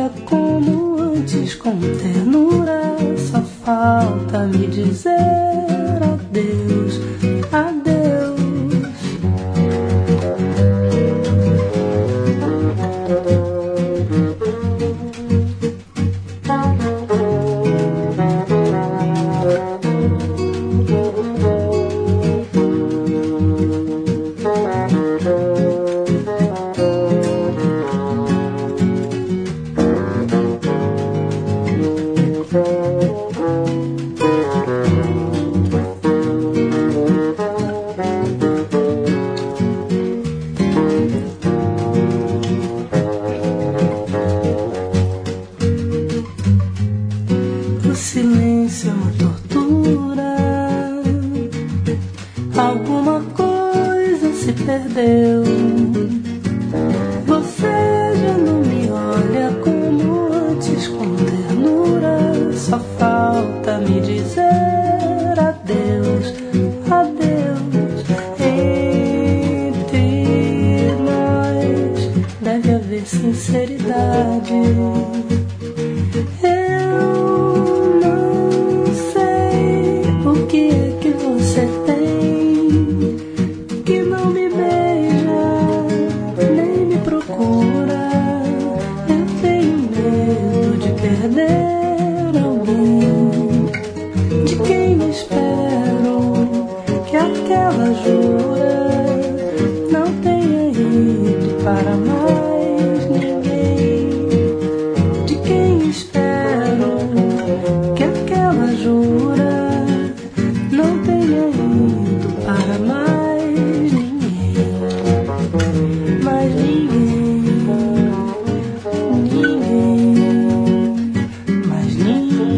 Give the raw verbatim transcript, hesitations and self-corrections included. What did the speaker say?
olha como antes com ternura. Só falta me dizer adeus, adeus. O silêncio é uma tortura. Alguma coisa se perdeu. Você já não me olha como antes com ternura. Só falta me dizer adeus, adeus. Entre nós deve haver sinceridade. Perder alguém de quem me espero, que aquela jura não tenha ido para mais ninguém. De quem espero que aquela jura não tenha ido para mais ninguém, mais ninguém, ninguém. Mas ninguém.